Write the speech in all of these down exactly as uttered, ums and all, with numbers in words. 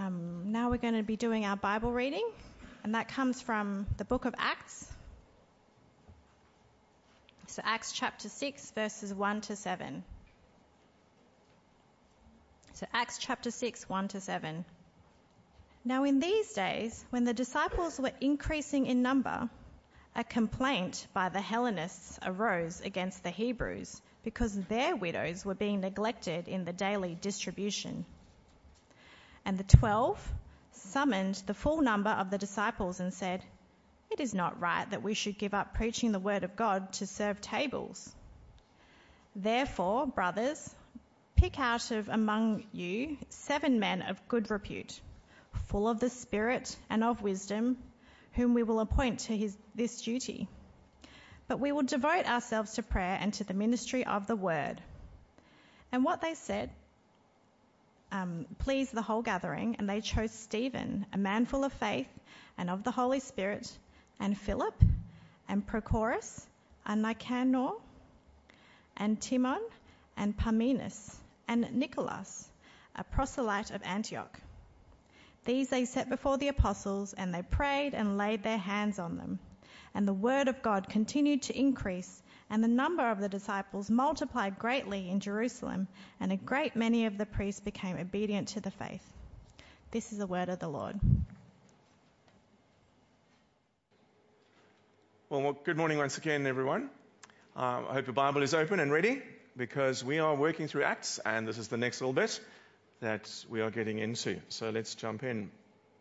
Um, now we're going to be doing our Bible reading, and that comes from the book of Acts. So Acts chapter six, verses one to seven. So Acts chapter six, one to seven. Now in these days, when the disciples were increasing in number, a complaint by the Hellenists arose against the Hebrews because their widows were being neglected in the daily distribution. And the twelve summoned the full number of the disciples and said, "It is not right that we should give up preaching the word of God to serve tables. Therefore, brothers, pick out of among you seven men of good repute, full of the Spirit and of wisdom, whom we will appoint to his, this duty. But we will devote ourselves to prayer and to the ministry of the word." And what they said um, pleased the whole gathering, and they chose Stephen, a man full of faith and of the Holy Spirit, and Philip, and Prochorus, and Nicanor, and Timon, and Parmenas, and Nicholas, a proselyte of Antioch. These they set before the apostles, and they prayed and laid their hands on them. And the word of God continued to increase, and the number of the disciples multiplied greatly in Jerusalem, and a great many of the priests became obedient to the faith. This is the word of the Lord. Well, good morning once again, everyone. Um, I hope your Bible is open and ready, because we are working through Acts, and this is the next little bit that we are getting into. So let's jump in.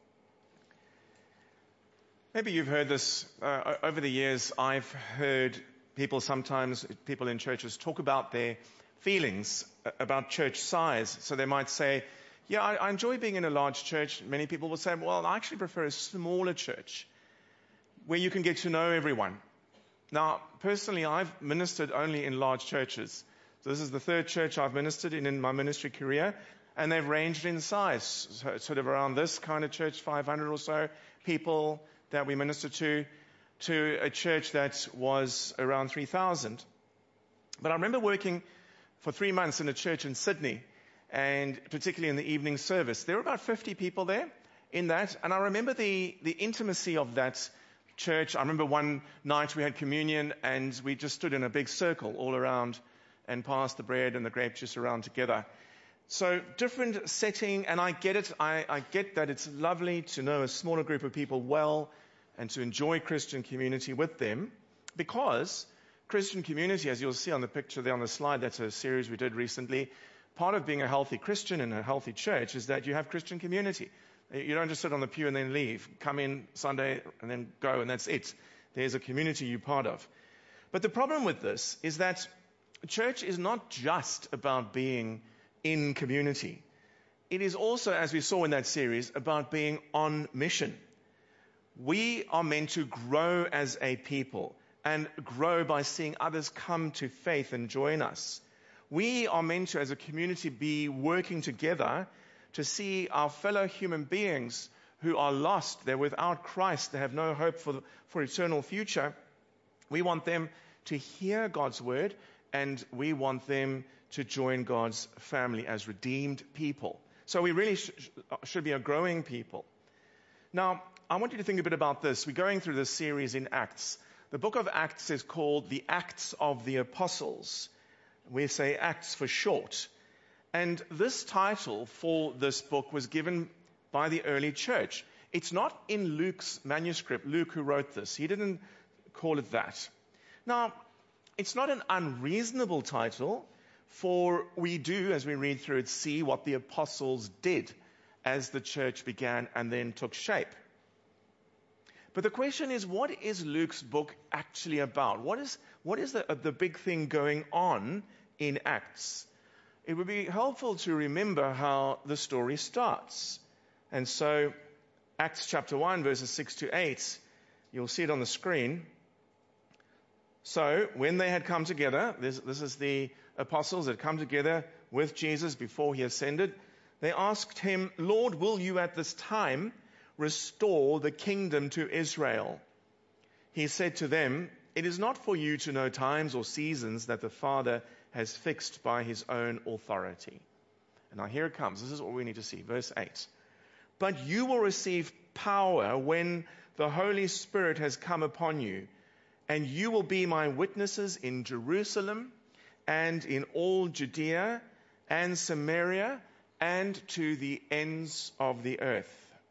Maybe you've heard this uh, over the years. I've heard people sometimes, people in churches, talk about their feelings about church size. So they might say, yeah, I, I enjoy being in a large church. Many people will say, well, I actually prefer a smaller church where you can get to know everyone. Now, personally, I've ministered only in large churches. So this is the third church I've ministered in in my ministry career, and they've ranged in size, so, sort of around this kind of church, five hundred or so people that we minister to, to a church that was around three thousand. But I remember working for three months in a church in Sydney, and particularly in the evening service. There were about fifty people there in that, and I remember the, the intimacy of that church. I remember one night we had communion, and we just stood in a big circle all around and passed the bread and the grape juice around together. So different setting, and I get it. I, I get that it's lovely to know a smaller group of people well and to enjoy Christian community with them, because Christian community, as you'll see on the picture there on the slide, that's a series we did recently. Part of being a healthy Christian in a healthy church is that you have Christian community. You don't just sit on the pew and then leave, come in Sunday and then go, and that's it. There's a community you're part of. But the problem with this is that church is not just about being in community. It is also, as we saw in that series, about being on mission. We are meant to grow as a people and grow by seeing others come to faith and join us. We are meant to, as a community, be working together to see our fellow human beings who are lost, they're without Christ, they have no hope for, for eternal future. We want them to hear God's word, and we want them to join God's family as redeemed people. So we really sh- should be a growing people. Now, I want you to think a bit about this. We're going through this series in Acts. The book of Acts is called the Acts of the Apostles. We say Acts for short. And this title for this book was given by the early church. It's not in Luke's manuscript, Luke who wrote this. He didn't call it that. Now, it's not an unreasonable title, for we do, as we read through it, see what the apostles did as the church began and then took shape. But the question is, what is Luke's book actually about? What is, what is the, the big thing going on in Acts? It would be helpful to remember how the story starts. And so, Acts chapter one, verses six to eight, you'll see it on the screen. So, when they had come together, this, this is the apostles that come together with Jesus before he ascended, they asked him, "Lord, will you at this time restore the kingdom to Israel?" He said to them, "It is not for you to know times or seasons that the Father has fixed by his own authority." And now here it comes. This is what we need to see. Verse eight. But you will receive power when the Holy Spirit has come upon you, and you will be my witnesses in Jerusalem and in all Judea and Samaria and to the ends of the earth.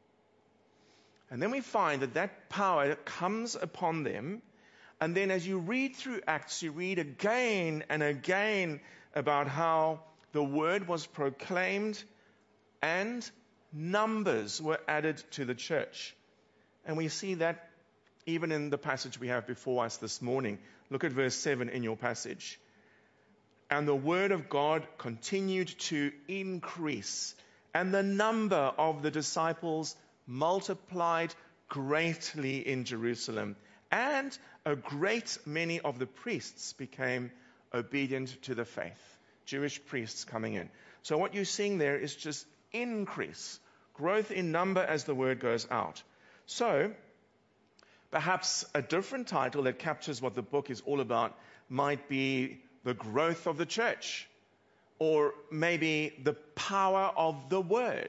And then we find that that power comes upon them. And then as you read through Acts, you read again and again about how the word was proclaimed and numbers were added to the church. And we see that even in the passage we have before us this morning. Look at verse seven in your passage. And the word of God continued to increase, and the number of the disciples multiplied greatly in Jerusalem, and a great many of the priests became obedient to the faith. Jewish priests coming in. So what you're seeing there is just increase, growth in number as the word goes out. So perhaps a different title that captures what the book is all about might be the growth of the church, or maybe the power of the word.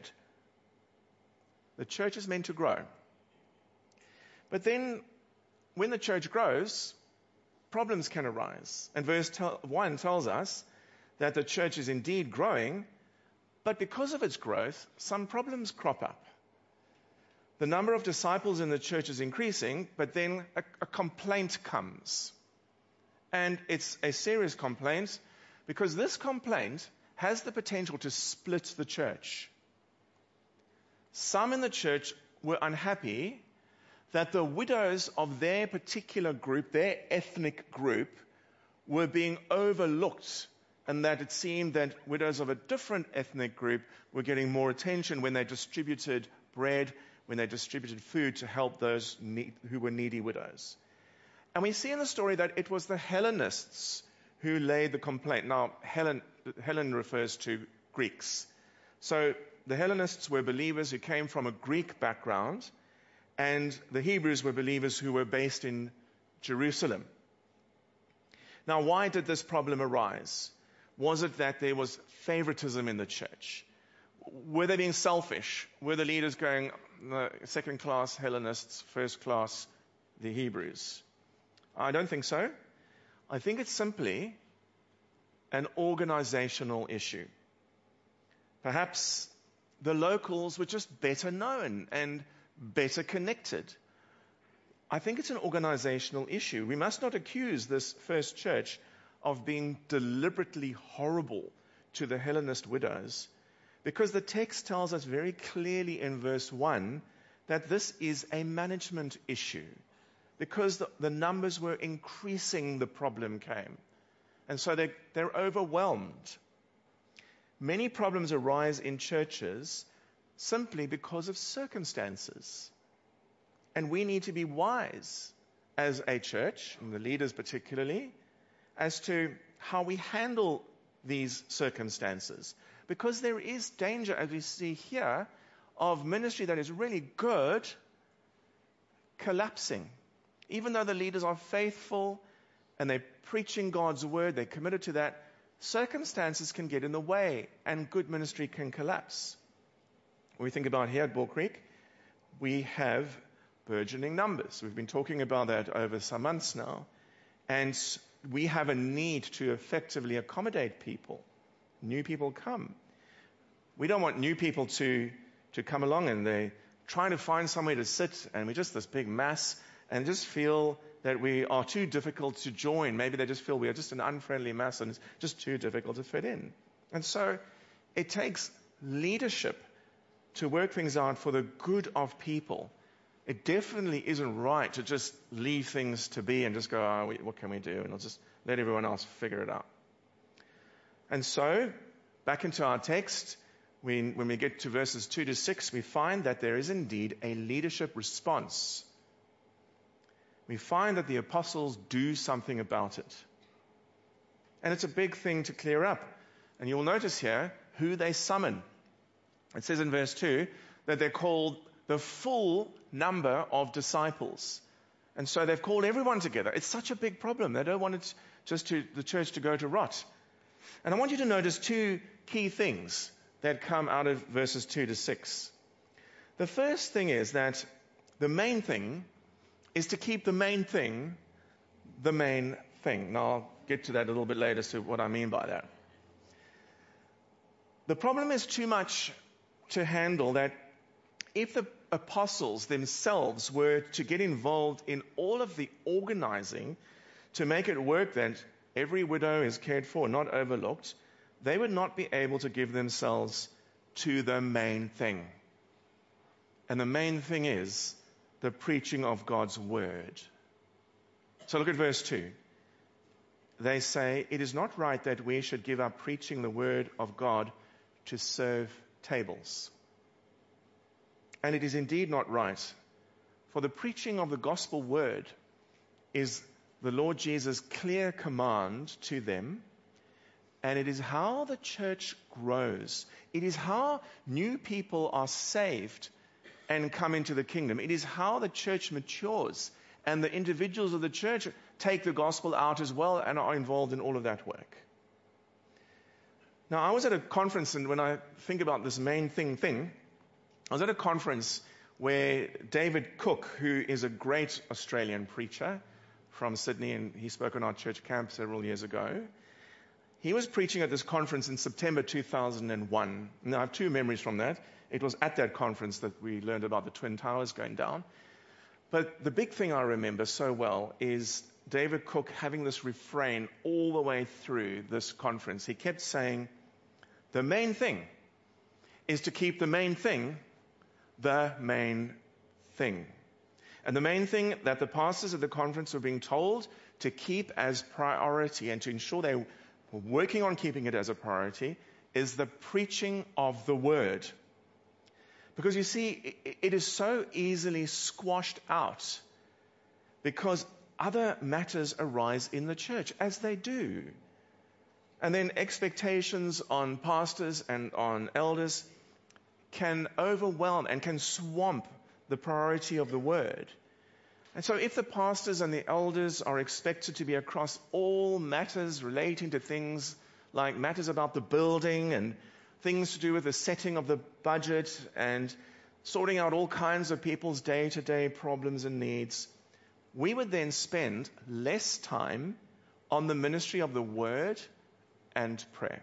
The church is meant to grow. But then when the church grows, problems can arise. And verse one tells us that the church is indeed growing, but because of its growth, some problems crop up. The number of disciples in the church is increasing, but then a, a complaint comes. And it's a serious complaint, because this complaint has the potential to split the church. Some in the church were unhappy that the widows of their particular group, their ethnic group, were being overlooked, and that it seemed that widows of a different ethnic group were getting more attention when they distributed bread, when they distributed food to help those need, who were needy widows. And we see in the story that it was the Hellenists who laid the complaint. Now, Hellen, Hellen refers to Greeks. So the Hellenists were believers who came from a Greek background, and the Hebrews were believers who were based in Jerusalem. Now, why did this problem arise? Was it that there was favoritism in the church? Were they being selfish? Were the leaders going, uh, second class Hellenists, first class the Hebrews? I don't think so. I think it's simply an organizational issue. Perhaps the locals were just better known and better connected. I think it's an organizational issue. We must not accuse this first church of being deliberately horrible to the Hellenist widows, because the text tells us very clearly in verse one that this is a management issue. Because the, the numbers were increasing, the problem came. And so they, they're overwhelmed. Many problems arise in churches simply because of circumstances. And we need to be wise as a church, and the leaders particularly, as to how we handle these circumstances. Because there is danger, as we see here, of ministry that is really good collapsing. Even though the leaders are faithful and they're preaching God's word, they're committed to that, circumstances can get in the way and good ministry can collapse. When we think about here at Bull Creek, we have burgeoning numbers. We've been talking about that over some months now. And we have a need to effectively accommodate people. New people come. We don't want new people to, to come along and they're trying to find somewhere to sit, and we're just this big mass, and just feel that we are too difficult to join. Maybe they just feel we are just an unfriendly mass and it's just too difficult to fit in. And so it takes leadership to work things out for the good of people. It definitely isn't right to just leave things to be and just go, oh, what can we do? And I'll just let everyone else figure it out. And so, back into our text, we, when we get to verses two to six, we find that there is indeed a leadership response. We find that the apostles do something about it. And it's a big thing to clear up. And you'll notice here who they summon. It says in verse two that they're called the full number of disciples. And so they've called everyone together. It's such a big problem. They don't want it just to the church to go to rot. And I want you to notice two key things that come out of verses two to six. The first thing is that the main thing is to keep the main thing the main thing. Now, I'll get to that a little bit later as to what I mean by that. The problem is too much to handle that if the apostles themselves were to get involved in all of the organizing to make it work that every widow is cared for, not overlooked, they would not be able to give themselves to the main thing. And the main thing is the preaching of God's word. So look at verse two. They say, it is not right that we should give up preaching the word of God to serve tables. And it is indeed not right, for the preaching of the gospel word is the Lord Jesus' clear command to them, and it is how the church grows. It is how new people are saved and come into the kingdom. It is how the church matures, and the individuals of the church take the gospel out as well and are involved in all of that work. Now, I was at a conference, and when I think about this main thing thing, I was at a conference where David Cook, who is a great Australian preacher from Sydney, and he spoke on our church camp several years ago, he was preaching at this conference in September two thousand one. Now, I have two memories from that. It was at that conference that we learned about the Twin Towers going down. But the big thing I remember so well is David Cook having this refrain all the way through this conference. He kept saying, the main thing is to keep the main thing the main thing. And the main thing that the pastors at the conference were being told to keep as priority and to ensure they were working on keeping it as a priority is the preaching of the word. Because you see, it is so easily squashed out because other matters arise in the church, as they do. And then expectations on pastors and on elders can overwhelm and can swamp the priority of the word. And so if the pastors and the elders are expected to be across all matters relating to things like matters about the building and things to do with the setting of the budget and sorting out all kinds of people's day-to-day problems and needs, we would then spend less time on the ministry of the word and prayer.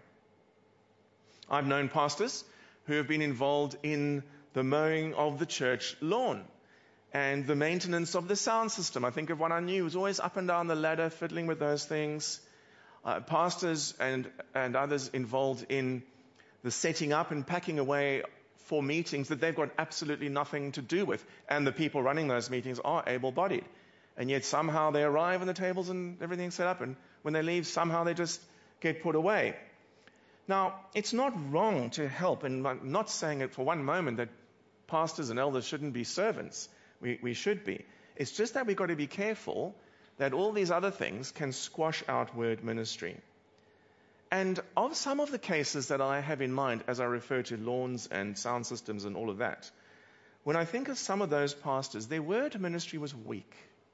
I've known pastors who have been involved in the mowing of the church lawn and the maintenance of the sound system. I think of one I knew who was always up and down the ladder fiddling with those things. Uh, pastors and, and others involved in the setting up and packing away for meetings that they've got absolutely nothing to do with. And the people running those meetings are able-bodied. And yet somehow they arrive and the tables and everything's set up, and when they leave, somehow they just get put away. Now, it's not wrong to help, and I'm not saying it for one moment that pastors and elders shouldn't be servants. We, we should be. It's just that we've got to be careful that all these other things can squash out word ministry. And of some of the cases that I have in mind as I refer to lawns and sound systems and all of that, when I think of some of those pastors, their word ministry was weak.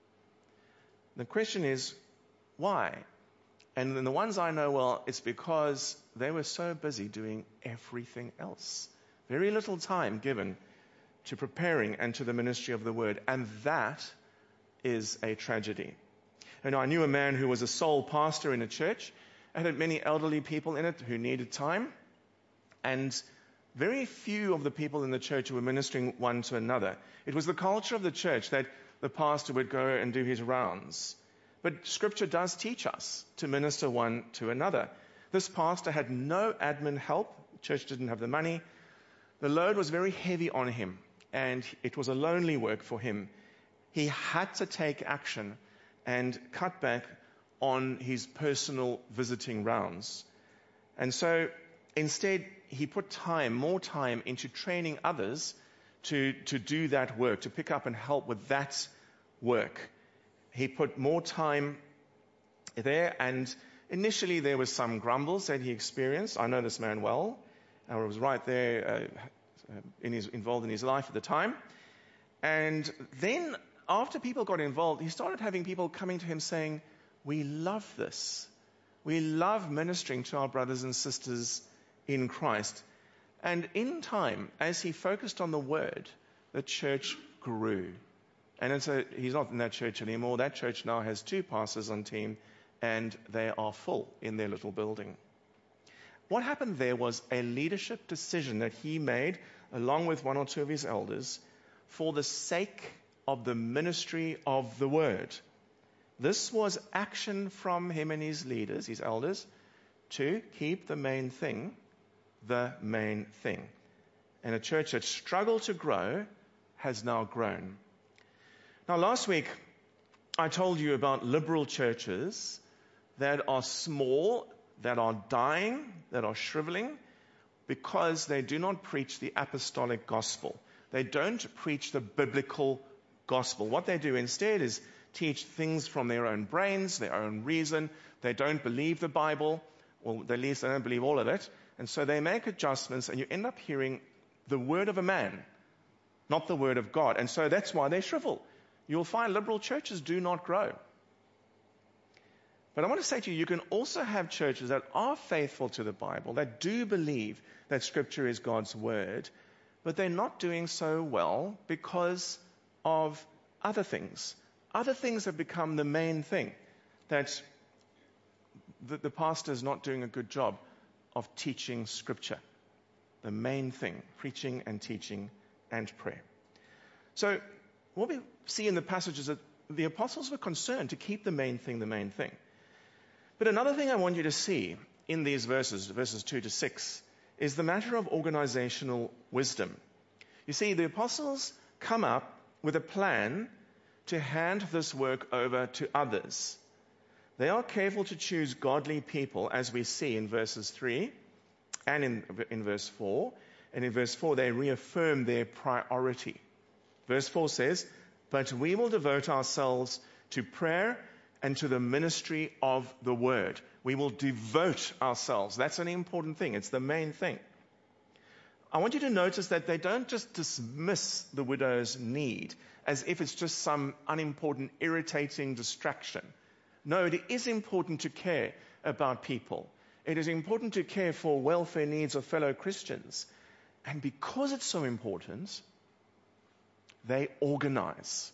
The question is, why? And then the ones I know well, it's because they were so busy doing everything else. Very little time given to preparing and to the ministry of the word. And that is a tragedy. And I knew a man who was a sole pastor in a church and had many elderly people in it who needed time. And very few of the people in the church were ministering one to another. It was the culture of the church that the pastor would go and do his rounds. But Scripture does teach us to minister one to another. This pastor had no admin help. The church didn't have the money. The load was very heavy on him, and it was a lonely work for him. He had to take action and cut back on his personal visiting rounds. And so instead, he put time, more time, into training others to, to do that work, to pick up and help with that work. He put more time there, and initially there was some grumbles that he experienced. I know this man well. I was right there uh, in his, involved in his life at the time. And then after people got involved, he started having people coming to him saying, we love this. We love ministering to our brothers and sisters in Christ. And in time, as he focused on the word, the church grew. And it's a, he's not in that church anymore. That church now has two pastors on team, and they are full in their little building. What happened there was a leadership decision that he made, along with one or two of his elders, for the sake of the ministry of the word. This was action from him and his leaders, his elders, to keep the main thing the main thing. And a church that struggled to grow has now grown. Now, last week, I told you about liberal churches that are small, that are dying, that are shriveling, because they do not preach the apostolic gospel. They don't preach the biblical gospel. What they do instead is teach things from their own brains, their own reason. They don't believe the Bible, or at least they don't believe all of it. And so they make adjustments, and you end up hearing the word of a man, not the word of God. And so that's why they shrivel. You'll find liberal churches do not grow. But I want to say to you, you can also have churches that are faithful to the Bible, that do believe that Scripture is God's word, but they're not doing so well because of other things. Other things have become the main thing, that the, the pastor is not doing a good job of teaching Scripture. The main thing, preaching and teaching and prayer. So what we see in the passage is that the apostles were concerned to keep the main thing the main thing. But another thing I want you to see in these verses, verses two to six, is the matter of organizational wisdom. You see, the apostles come up with a plan to hand this work over to others. They are careful to choose godly people, as we see in verses three and in, in verse four. And in verse four, they reaffirm their priority. Verse four says, "But we will devote ourselves to prayer and to the ministry of the word." We will devote ourselves. That's an important thing. It's the main thing. I want you to notice that they don't just dismiss the widow's need as if it's just some unimportant, irritating distraction. No, it is important to care about people. It is important to care for welfare needs of fellow Christians. And because it's so important, they organize.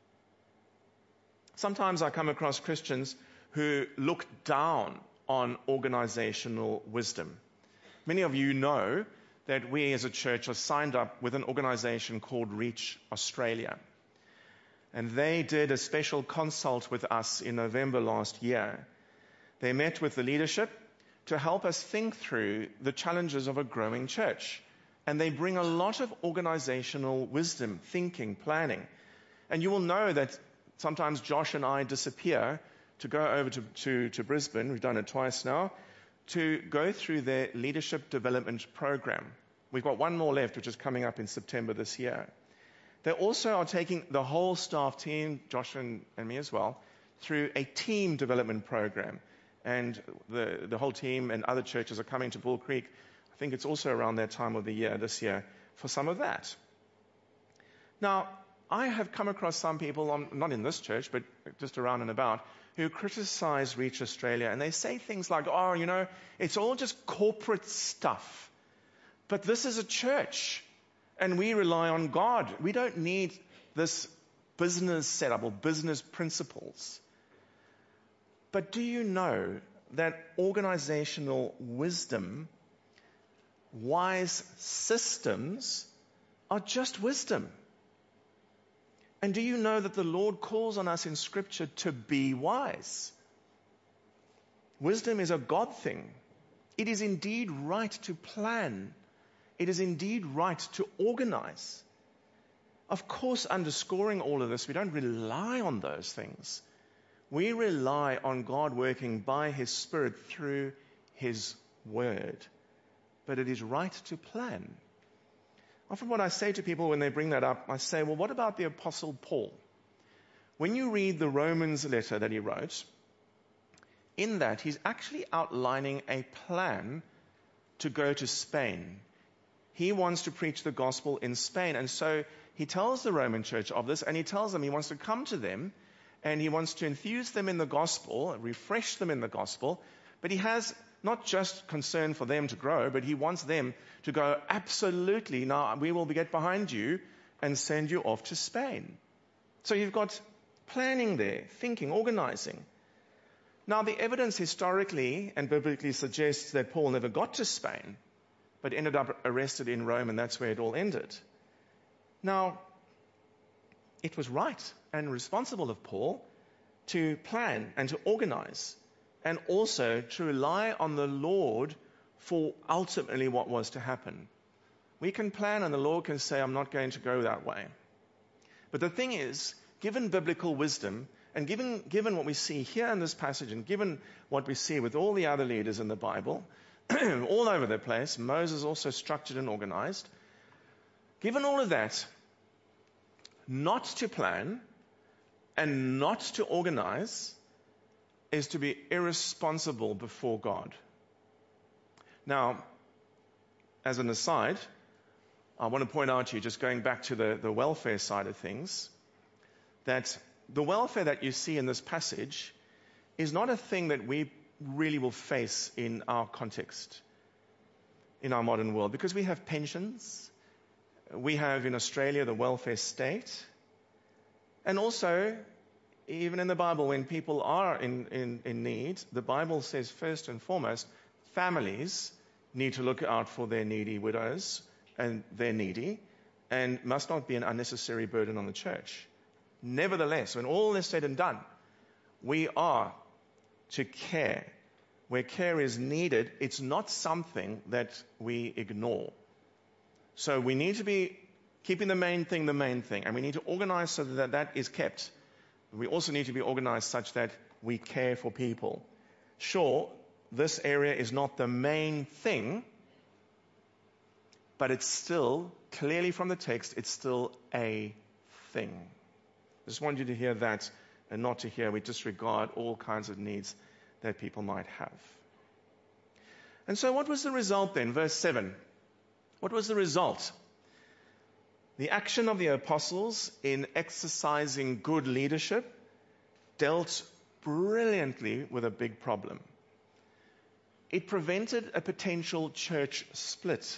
Sometimes I come across Christians who look down on organizational wisdom. Many of you know that we as a church are signed up with an organization called Reach Australia. And they did a special consult with us in November last year. They met with the leadership to help us think through the challenges of a growing church. And they bring a lot of organizational wisdom, thinking, planning. And you will know that sometimes Josh and I disappear to go over to, to, to Brisbane, we've done it twice now, to go through their leadership development program. We've got one more left, which is coming up in September this year. They also are taking the whole staff team, Josh and, and me as well, through a team development program. And the, the whole team and other churches are coming to Bull Creek. I think it's also around that time of the year, this year, for some of that. Now, I have come across some people, on, not in this church, but just around and about, who criticize Reach Australia. And they say things like, oh, you know, it's all just corporate stuff. But this is a church, and we rely on God. We don't need this business setup or business principles. But do you know that organizational wisdom, wise systems, are just wisdom? And do you know that the Lord calls on us in Scripture to be wise? Wisdom is a God thing. It is indeed right to plan. It is indeed right to organize. Of course, underscoring all of this, we don't rely on those things. We rely on God working by His Spirit through His Word. But it is right to plan. Often what I say to people when they bring that up, I say, well, what about the Apostle Paul? When you read the Romans letter that he wrote, in that he's actually outlining a plan to go to Spain. He wants to preach the gospel in Spain. And so he tells the Roman church of this, and he tells them he wants to come to them, and he wants to infuse them in the gospel, refresh them in the gospel. But he has not just concern for them to grow, but he wants them to go, absolutely, now we will get behind you, and send you off to Spain. So you've got planning there, thinking, organizing. Now, the evidence historically and biblically suggests that Paul never got to Spain, but ended up arrested in Rome, and that's where it all ended. Now, it was right and responsible of Paul to plan and to organize, and also to rely on the Lord for ultimately what was to happen. We can plan and the Lord can say, I'm not going to go that way. But the thing is, given biblical wisdom, and given, given what we see here in this passage, and given what we see with all the other leaders in the Bible, all over the place, Moses also structured and organized, given all of that, not to plan and not to organize is to be irresponsible before God. Now, as an aside, I want to point out to you, just going back to the, the welfare side of things, that the welfare that you see in this passage is not a thing that we really will face in our context, in our modern world, because we have pensions, we have in Australia the welfare state, and also, even in the Bible, when people are in, in, in need, the Bible says first and foremost, families need to look out for their needy widows and their needy, and must not be an unnecessary burden on the church. Nevertheless, when all is said and done, we are to care. Where care is needed, it's not something that we ignore. So we need to be keeping the main thing the main thing, and we need to organize so that that is kept. We also need to be organized such that we care for people. Sure, this area is not the main thing, but it's still, clearly from the text, it's still a thing. I just want you to hear that, and not to hear we disregard all kinds of needs that people might have. And so what was the result then? Verse seven. What was the result? The action of the apostles in exercising good leadership dealt brilliantly with a big problem. It prevented a potential church split.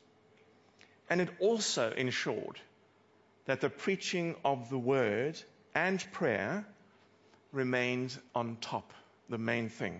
And it also ensured that the preaching of the word and prayer remained on top, the main thing.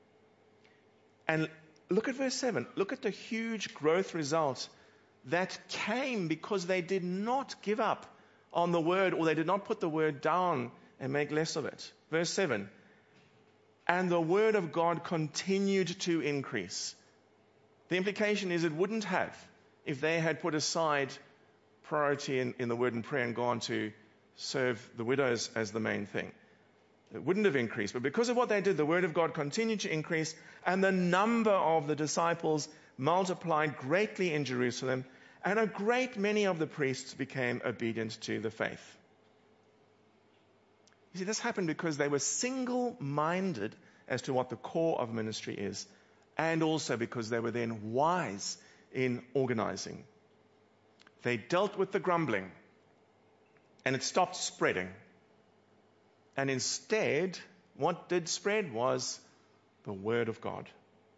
And look at verse seven. Look at the huge growth result that came because they did not give up on the word, or they did not put the word down and make less of it. Verse seven. And the word of God continued to increase. The implication is it wouldn't have if they had put aside priority in, in the word and prayer and gone to serve the widows as the main thing. It wouldn't have increased. But because of what they did, the word of God continued to increase, and the number of the disciples multiplied greatly in Jerusalem, and a great many of the priests became obedient to the faith. You see, this happened because they were single-minded as to what the core of ministry is, and also because they were then wise in organizing. They dealt with the grumbling, and it stopped spreading. And instead, what did spread was the Word of God.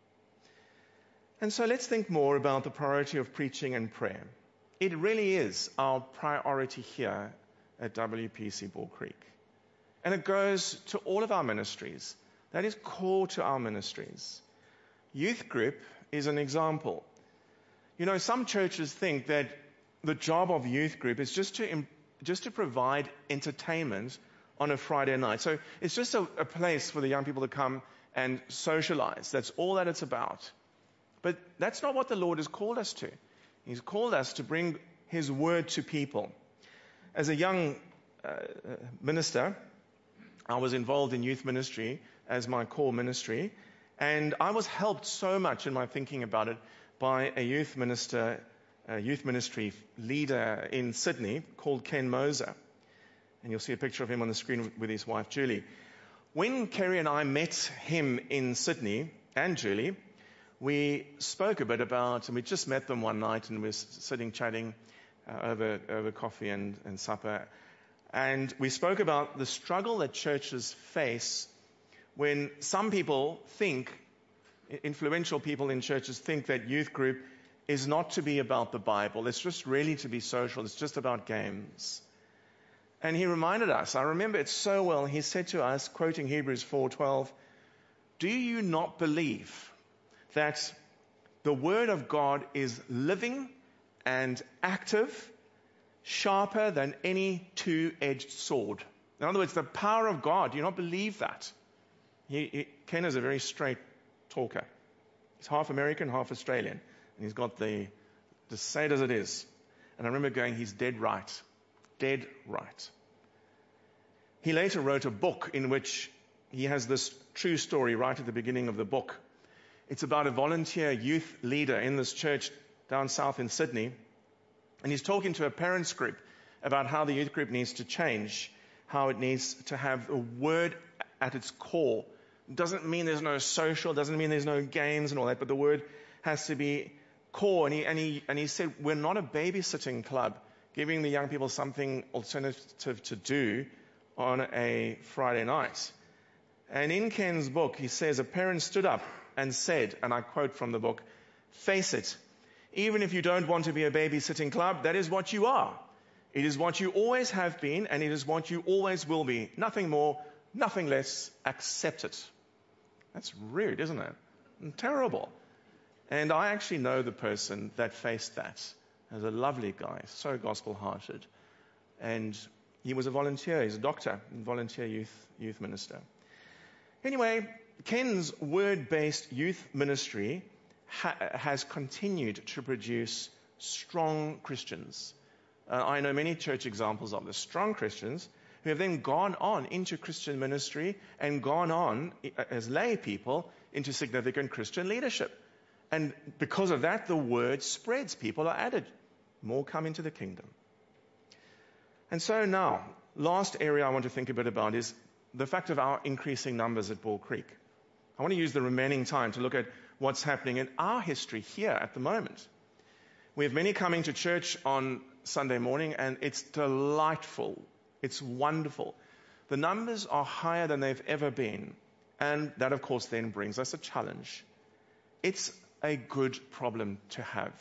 And so let's think more about the priority of preaching and prayer. It really is our priority here at W P C Bull Creek. And it goes to all of our ministries. That is core to our ministries. Youth group is an example. You know, some churches think that the job of youth group is just to just to provide entertainment on a Friday night. So it's just a, a place for the young people to come and socialize. That's all that it's about. But that's not what the Lord has called us to. He's called us to bring His word to people. As a young uh, minister, I was involved in youth ministry as my core ministry, and I was helped so much in my thinking about it by a youth minister, a youth ministry leader in Sydney called Ken Moser. And you'll see a picture of him on the screen with his wife, Julie. When Kerry and I met him in Sydney, and Julie, we spoke a bit about, and we just met them one night, and we were sitting chatting uh, over, over coffee and, and supper. And we spoke about the struggle that churches face when some people think, influential people in churches think that youth group is not to be about the Bible. It's just really to be social. It's just about games. And he reminded us, I remember it so well, he said to us, quoting Hebrews four twelve, "Do you not believe that the Word of God is living and active, sharper than any two-edged sword?" In other words, the power of God. Do you not believe that? He, he, Ken is a very straight talker. He's half American, half Australian. And he's got the, to say it as it is. And I remember going, he's dead right. Dead right. He later wrote a book in which he has this true story right at the beginning of the book. It's about a volunteer youth leader in this church down south in Sydney. And he's talking to a parents group about how the youth group needs to change, how it needs to have a word at its core. It doesn't mean there's no social, doesn't mean there's no games and all that, but the word has to be core. And he, and he, and he said, we're not a babysitting club giving the young people something alternative to do on a Friday night. And in Ken's book, he says, a parent stood up and said, and I quote from the book, "Face it, even if you don't want to be a babysitting club, that is what you are. It is what you always have been, and it is what you always will be. Nothing more, nothing less. Accept it." That's rude, isn't it? And terrible. And I actually know the person that faced that. As a lovely guy, so gospel-hearted. And he was a volunteer. He's a doctor and volunteer youth youth minister. Anyway, Ken's word-based youth ministry ha- has continued to produce strong Christians. Uh, I know many church examples of this. Strong Christians who have then gone on into Christian ministry and gone on as lay people into significant Christian leadership. And because of that, the word spreads. People are added. More come into the kingdom. And so now, last area I want to think a bit about is the fact of our increasing numbers at Bull Creek. I want to use the remaining time to look at what's happening in our history here at the moment. We have many coming to church on Sunday morning, and it's delightful. It's wonderful. The numbers are higher than they've ever been. And that, of course, then brings us a challenge. It's a good problem to have.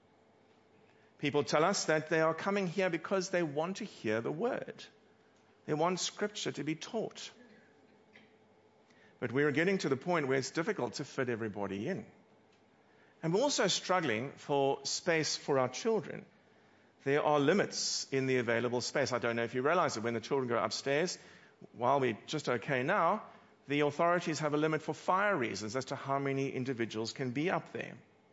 People tell us that they are coming here because they want to hear the word. They want Scripture to be taught. But we're getting to the point where it's difficult to fit everybody in. And we're also struggling for space for our children. There are limits in the available space. I don't know if you realize it. When the children go upstairs, while we're just okay now, the authorities have a limit for fire reasons as to how many individuals can be up there.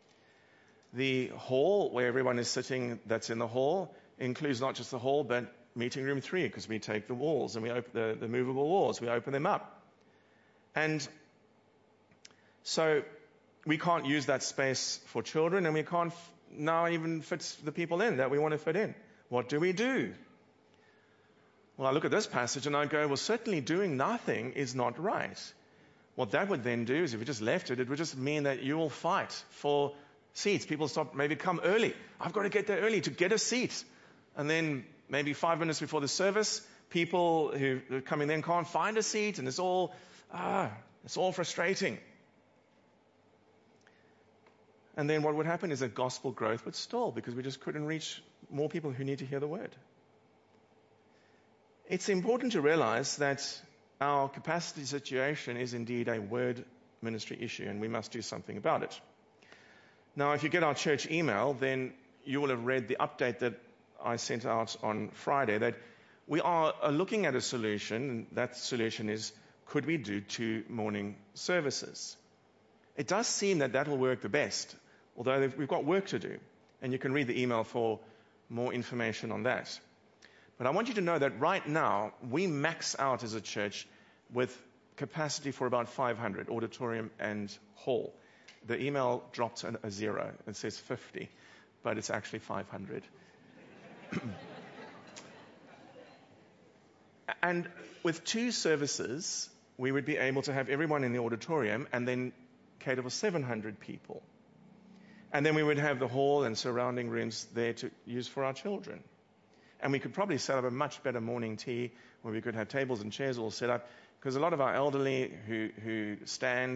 The hall where everyone is sitting that's in the hall includes not just the hall, but meeting room three, because we take the walls and we open the, the movable walls, we open them up. And so we can't use that space for children, and we can't f- now even fit the people in that we want to fit in. What do we do? Well, I look at this passage and I go, well, certainly doing nothing is not right. What that would then do is if we just left it, it would just mean that you will fight for seats. People stop, maybe come early. I've got to get there early to get a seat. And then maybe five minutes before the service, people who are coming in can't find a seat, and it's all, ah, it's all frustrating. And then what would happen is that gospel growth would stall because we just couldn't reach more people who need to hear the word. It's important to realize that our capacity situation is indeed a word ministry issue, and we must do something about it. Now, if you get our church email, then you will have read the update that I sent out on Friday, that we are looking at a solution, and that solution is, could we do two morning services? It does seem that that will work the best, although we've got work to do, and you can read the email for more information on that. But I want you to know that right now, we max out as a church with capacity for about five hundred, auditorium and hall. The email dropped a zero. It says fifty, but it's actually five hundred. And with two services, we would be able to have everyone in the auditorium and then cater for seven hundred people. And then we would have the hall and surrounding rooms there to use for our children. And we could probably set up a much better morning tea where we could have tables and chairs all set up, because a lot of our elderly who, who stand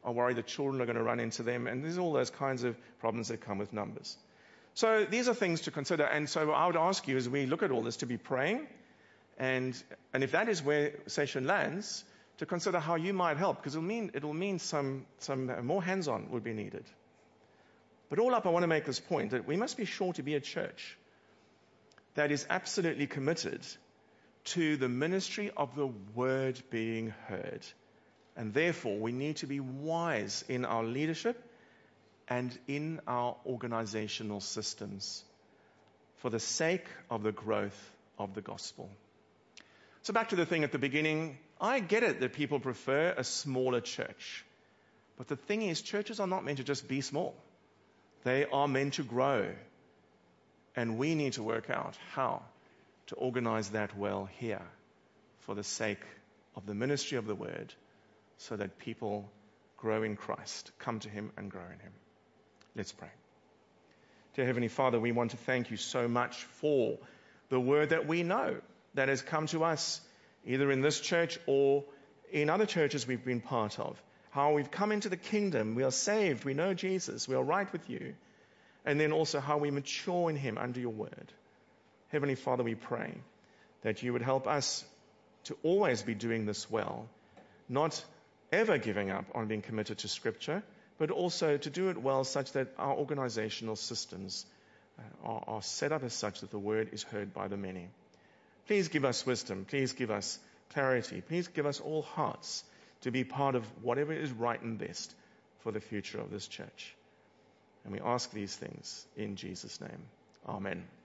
are worried that children are going to run into them, and there's all those kinds of problems that come with numbers. So these are things to consider, and so I would ask you as we look at all this to be praying, and and if that is where session lands, to consider how you might help, because it'll mean it'll mean some some more hands-on would be needed. But all up, I want to make this point that we must be sure to be a church that is absolutely committed to the ministry of the word being heard. And therefore, we need to be wise in our leadership and in our organizational systems for the sake of the growth of the gospel. So back to the thing at the beginning, I get it that people prefer a smaller church. But the thing is, churches are not meant to just be small. They are meant to grow. And we need to work out how to organize that well here for the sake of the ministry of the word, so that people grow in Christ, come to him and grow in him. Let's pray. Dear Heavenly Father, we want to thank you so much for the word that we know that has come to us, either in this church or in other churches we've been part of. How we've come into the kingdom, we are saved, we know Jesus, we are right with you. And then also how we mature in him under your word. Heavenly Father, we pray that you would help us to always be doing this well, not ever giving up on being committed to Scripture, but also to do it well such that our organizational systems are, are set up as such that the word is heard by the many. Please give us wisdom. Please give us clarity. Please give us all hearts to be part of whatever is right and best for the future of this church. And we ask these things in Jesus' name. Amen.